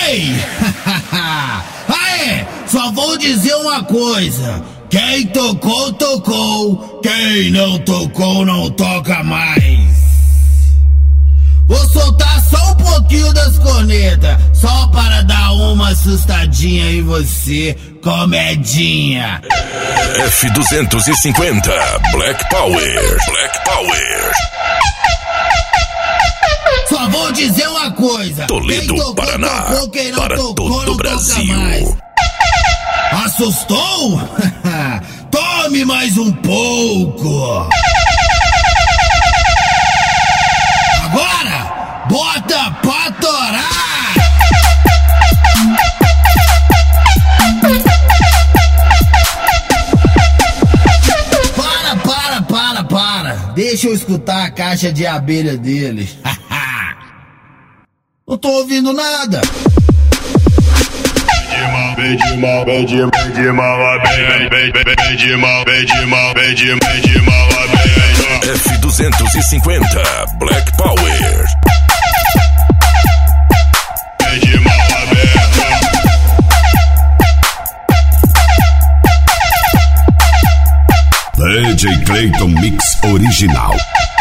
Ei! Aê! Só vou dizer uma coisa. Quem tocou, tocou. Quem não tocou, não toca mais. Vou soltar só um pouquinho das cornetas, só para dar uma assustadinha em você, comedinha. F250 Black Power. Black Power. Só vou dizer uma coisa. Toledo, quem tocou, Paraná, tocou, quem não para tocou, todo não o Brasil. toca mais. Assustou? Tome mais um pouco. Agora, bota pra torar. Para. Deixa eu escutar a caixa de abelha dele. Não tô ouvindo nada. F250 Black Power. DJ Clayton Mix Original.